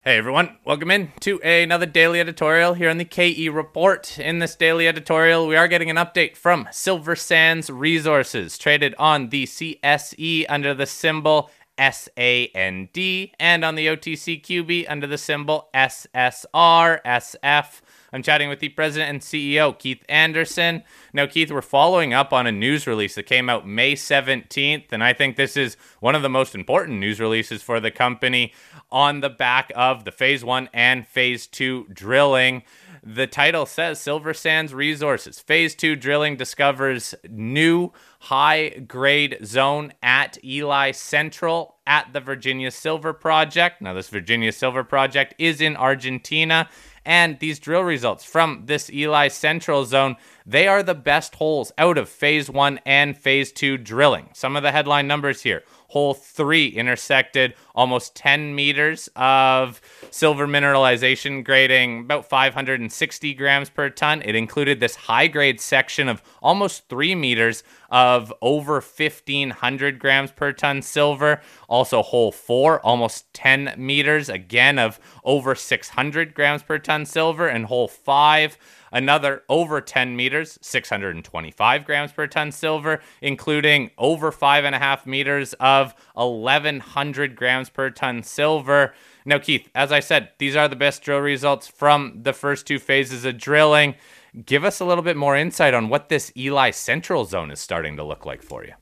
Hey everyone, welcome in to another daily editorial here on the KE Report. In this daily editorial, we are getting an update from Silver Sands Resources, traded on the CSE under the symbol SAND and on the OTCQB under the symbol SSRSF. I'm chatting with the president and CEO, Keith Anderson. Now, Keith, we're following up on a news release that came out May 17th, and I think this is one of the most important news releases for the company on the back of the Phase 1 and Phase 2 drilling. The title says Silver Sands Resources Phase 2 drilling discovers new high-grade zone at Ely Central at the Virginia Silver Project. Now, this Virginia Silver Project is in Argentina, and these drill results from this Ely Central zone, they are the best holes out of Phase 1 and Phase 2 drilling. Some of the headline numbers here. Hole 3 intersected almost 10 meters of silver mineralization grading about 560 grams per ton. It included this high-grade section of almost 3 meters of over 1,500 grams per ton silver. Also hole 4, almost 10 meters, again of over 600 grams per ton silver. And hole 5, another over 10 meters, 625 grams per ton silver, including over 5.5 meters of 1,100 grams per ton silver. Now, Keith, as I said, these are the best drill results from the first two phases of drilling. Give us a little bit more insight on what this Ely Central zone is starting to look like for you.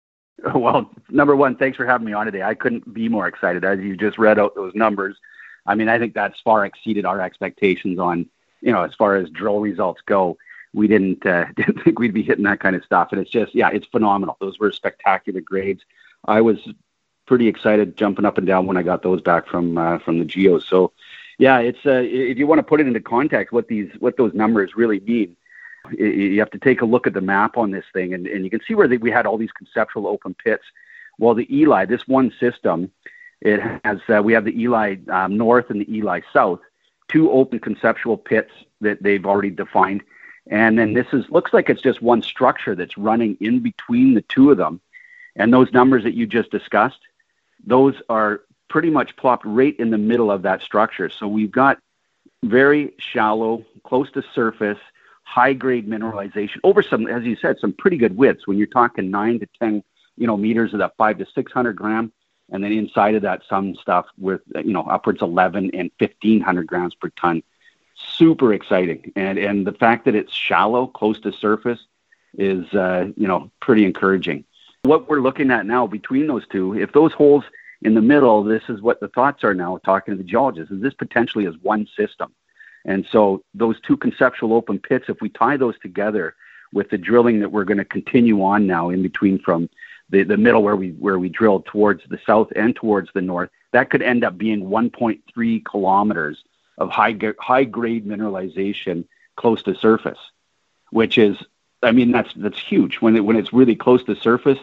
Well, number one, thanks for having me on today. I couldn't be more excited. As you just read out those numbers, I mean, I think that's far exceeded our expectations on, as far as drill results go. We didn't think we'd be hitting that kind of stuff. And it's just, it's phenomenal. Those were spectacular grades. I was pretty excited jumping up and down when I got those back from the geos. So, it's if you want to put it into context, what those numbers really mean, you have to take a look at the map on this thing, and you can see where we had all these conceptual open pits. Well, the Ely, this one system, it has we have the Ely North and the Ely South, two open conceptual pits that they've already defined. And then looks like it's just one structure that's running in between the two of them. And those numbers that you just discussed, those are pretty much plopped right in the middle of that structure. So we've got very shallow, close to surface, high-grade mineralization over some, as you said, some pretty good widths. When you're talking 9 to 10, meters of that 500 to 600 gram, and then inside of that, some stuff with, upwards 11 and 1,500 grams per ton. Super exciting. And the fact that it's shallow, close to surface is, pretty encouraging. What we're looking at now between those two, if those holes in the middle, this is what the thoughts are now talking to the geologists, is this potentially is one system. And so those two conceptual open pits, if we tie those together with the drilling that we're going to continue on now in between from the middle where we drilled towards the south and towards the north, that could end up being 1.3 kilometers of high grade mineralization close to surface, which is, I mean, that's huge. When it's really close to surface,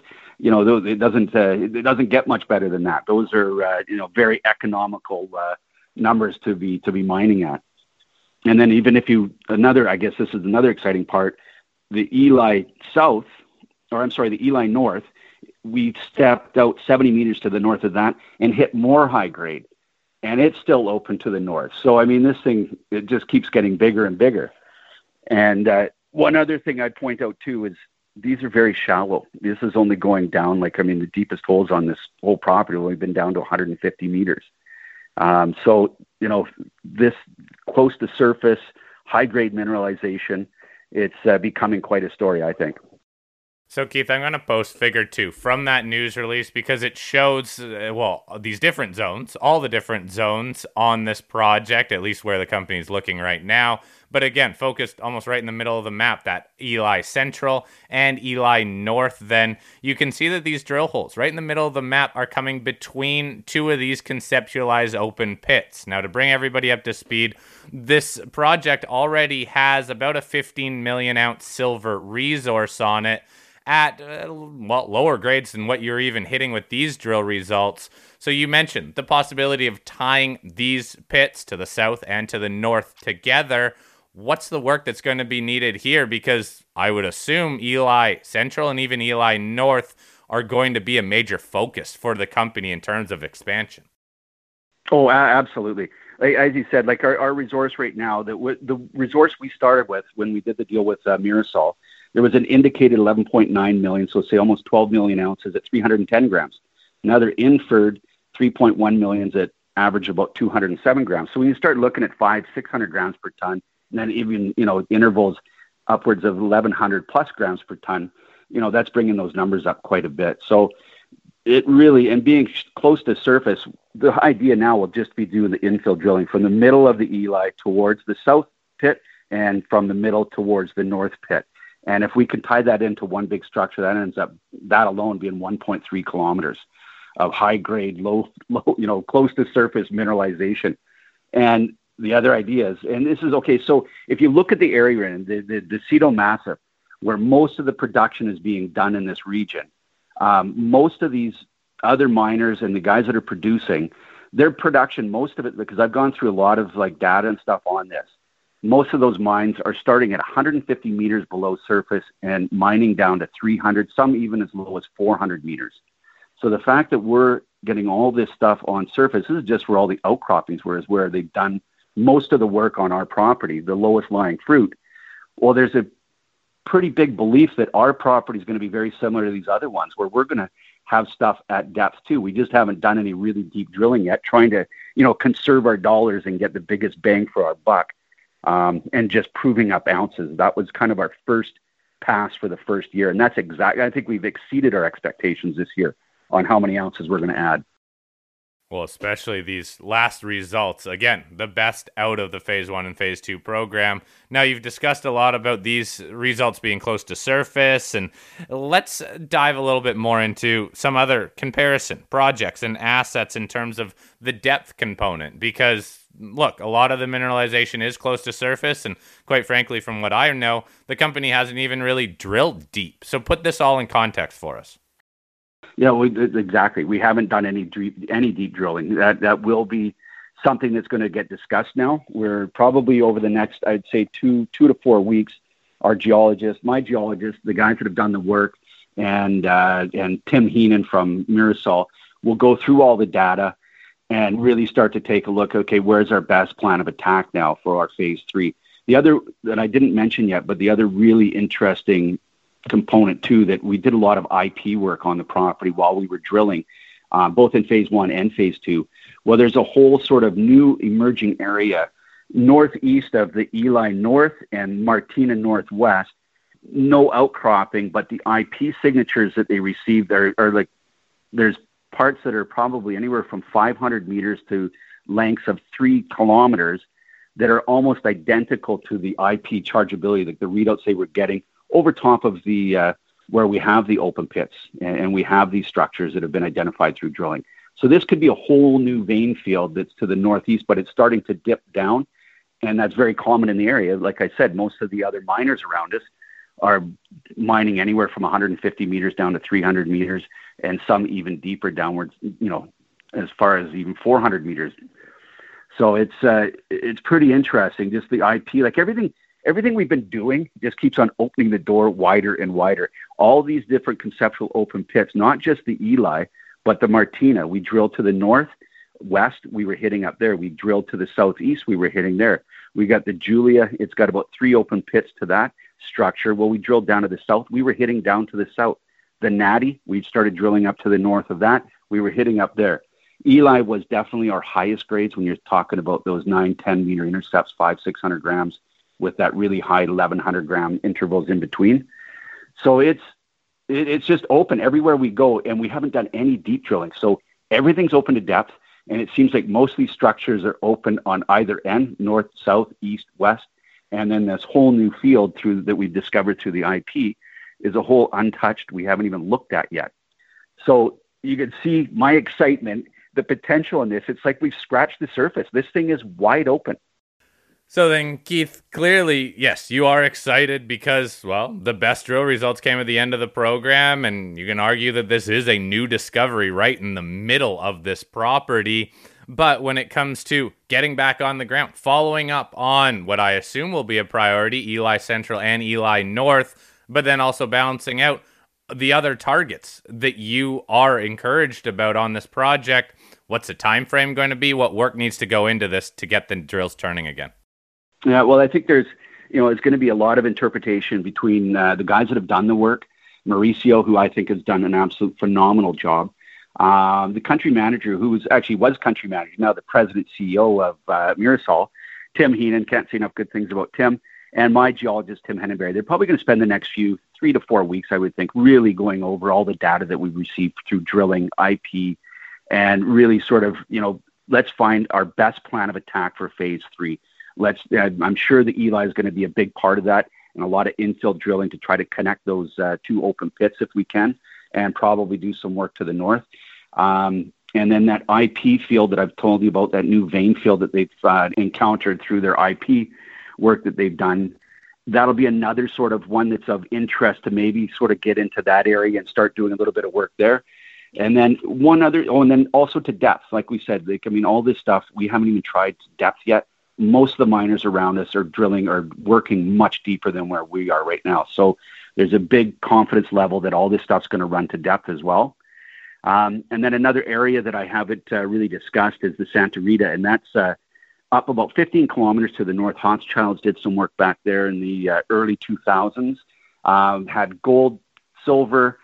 it doesn't get much better than that. Those are very economical numbers to be mining at. And then even if I guess this is another exciting part, the Ely North, we stepped out 70 meters to the north of that and hit more high grade, and it's still open to the north. So, I mean, this thing, it just keeps getting bigger and bigger. And one other thing I'd point out too is these are very shallow. This is only going down, the deepest holes on this whole property have only been down to 150 meters. So, this close to surface, high grade mineralization, it's becoming quite a story, I think. So, Keith, I'm going to post figure 2 from that news release because it shows, these different zones, all the different zones on this project, at least where the company is looking right now. But again, focused almost right in the middle of the map, that Ely Central and Ely North. Then you can see that these drill holes right in the middle of the map are coming between two of these conceptualized open pits. Now, to bring everybody up to speed, this project already has about a 15 million ounce silver resource on it at lower grades than what you're even hitting with these drill results. So you mentioned the possibility of tying these pits to the south and to the north together. What's the work that's going to be needed here? Because I would assume Ely Central and even Ely North are going to be a major focus for the company in terms of expansion. Oh, absolutely. Like, as you said, like our resource right now, the resource we started with when we did the deal with Mirasol, there was an indicated 11.9 million, so say almost 12 million ounces at 310 grams. Now they're inferred 3.1 millions at average about 207 grams. So when you start looking at 600 grams per ton, and then even, intervals upwards of 1,100 plus grams per ton, that's bringing those numbers up quite a bit. So it really, and being close to surface, the idea now will just be doing the infill drilling from the middle of the Eli towards the south pit and from the middle towards the north pit. And if we can tie that into one big structure, that ends up, that alone being 1.3 kilometers of high grade, low, close to surface mineralization. And the other ideas, and this is okay. So if you look at the area in the Ceto Massif, where most of the production is being done in this region, most of these other miners and the guys that are producing their production, most of it, because I've gone through a lot of like data and stuff on this, most of those mines are starting at 150 meters below surface and mining down to 300, some even as low as 400 meters. So the fact that we're getting all this stuff on surface, this is just where all the outcroppings were, is where they've done most of the work on our property, the lowest lying fruit. Well, there's a pretty big belief that our property is going to be very similar to these other ones, where we're going to have stuff at depth too. We just haven't done any really deep drilling yet, trying to, conserve our dollars and get the biggest bang for our buck, and just proving up ounces. That was kind of our first pass for the first year. And that's exactly, I think we've exceeded our expectations this year on how many ounces we're going to add. Well, especially these last results. Again, the best out of the Phase 1 and Phase 2 program. Now, you've discussed a lot about these results being close to surface, and let's dive a little bit more into some other comparison projects and assets in terms of the depth component. Because, look, a lot of the mineralization is close to surface, and quite frankly, from what I know, the company hasn't even really drilled deep. So put this all in context for us. Yeah, exactly. We haven't done any deep drilling. That will be something that's going to get discussed now. We're probably over the next, I'd say, 2 to 4 weeks, our geologist, my geologist, the guys that have done the work, and Tim Heenan from Mirasol will go through all the data and really start to take a look. Okay, where's our best plan of attack now for our Phase 3? The other that I didn't mention yet, but the other really interesting component too, that we did a lot of IP work on the property while we were drilling, both in Phase 1 and Phase 2. Well, there's a whole sort of new emerging area northeast of the Eli North and Martina Northwest. No outcropping, but the IP signatures that they received are like, there's parts that are probably anywhere from 500 meters to lengths of 3 kilometers that are almost identical to the IP chargeability, like the readouts they were getting over top of the where we have the open pits and we have these structures that have been identified through drilling. So this could be a whole new vein field that's to the northeast, but it's starting to dip down, and that's very common in the area. Like I said, most of the other miners around us are mining anywhere from 150 meters down to 300 meters, and some even deeper downwards, as far as even 400 meters. So it's pretty interesting, just the IP, like everything we've been doing just keeps on opening the door wider and wider. All these different conceptual open pits, not just the Eli, but the Martina. We drilled to the northwest, we were hitting up there. We drilled to the southeast, we were hitting there. We got the Julia, it's got about 3 open pits to that structure. Well, we drilled down to the south, we were hitting down to the south. The Natty, we started drilling up to the north of that, we were hitting up there. Eli was definitely our highest grades when you're talking about those 9-10 meter intercepts, 500-600 grams. With that really high 1,100 gram intervals in between. So it's just open everywhere we go, and we haven't done any deep drilling. So everything's open to depth, and it seems like most of these structures are open on either end, north, south, east, west, and then this whole new field that we've discovered through the IP is a whole untouched, we haven't even looked at yet. So you can see my excitement, the potential in this. It's like we've scratched the surface. This thing is wide open. So then, Keith, clearly, yes, you are excited because, well, the best drill results came at the end of the program, and you can argue that this is a new discovery right in the middle of this property. But when it comes to getting back on the ground, following up on what I assume will be a priority, Eli Central and Eli North, but then also balancing out the other targets that you are encouraged about on this project, What's the time frame going to be? What work needs to go into this to get the drills turning again? Yeah, well, I think there's going to be a lot of interpretation between the guys that have done the work, Mauricio, who I think has done an absolute phenomenal job, the country manager, who was country manager, now the president CEO of Mirasol, Tim Heenan. Can't say enough good things about Tim. And my geologist, Tim Henneberry. They're probably going to spend the next 3 to 4 weeks, I would think, really going over all the data that we've received through drilling, IP, and really sort of, let's find our best plan of attack for phase 3. I'm sure the Eli is going to be a big part of that, and a lot of infill drilling to try to connect those 2 open pits if we can, and probably do some work to the north. And then that IP field that I've told you about, that new vein field that they've encountered through their IP work that they've done, that'll be another sort of one that's of interest to maybe sort of get into that area and start doing a little bit of work there. And then and then also to depth, like we said, all this stuff, we haven't even tried depth yet. Most of the miners around us are working much deeper than where we are right now. So there's a big confidence level that all this stuff's going to run to depth as well. And then another area that I haven't really discussed is the Santa Rita, and that's up about 15 kilometers to the north. Hochschild did some work back there in the early 2000s, had gold, silver,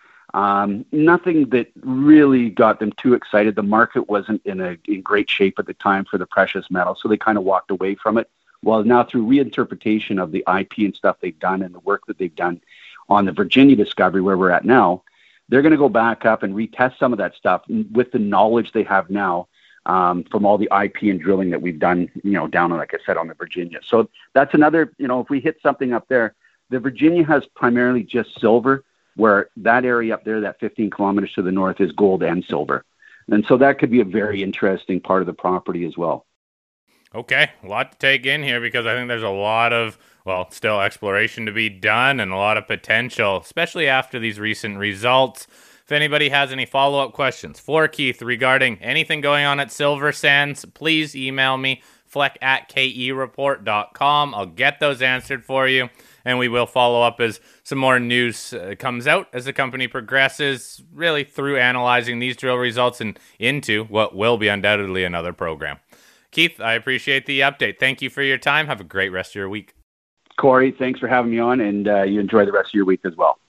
nothing that really got them too excited. The market wasn't in great shape at the time for the precious metal, so they kind of walked away from it. Well, now through reinterpretation of the IP and stuff they've done and the work that they've done on the Virginia discovery where we're at now, they're going to go back up and retest some of that stuff with the knowledge they have now from all the IP and drilling that we've done, down, like I said, on the Virginia. So that's another, if we hit something up there, the Virginia has primarily just silver, where that area up there, that 15 kilometers to the north, is gold and silver. And so that could be a very interesting part of the property as well. Okay, a lot to take in here, because I think there's a lot of, still exploration to be done and a lot of potential, especially after these recent results. If anybody has any follow-up questions for Keith regarding anything going on at Silver Sands, please email me, fleck@kereport.com. I'll get those answered for you, and we will follow up as some more news comes out as the company progresses, really through analyzing these drill results and into what will be undoubtedly another program. Keith, I appreciate the update. Thank you for your time. Have a great rest of your week. Corey, thanks for having me on, and you enjoy the rest of your week as well.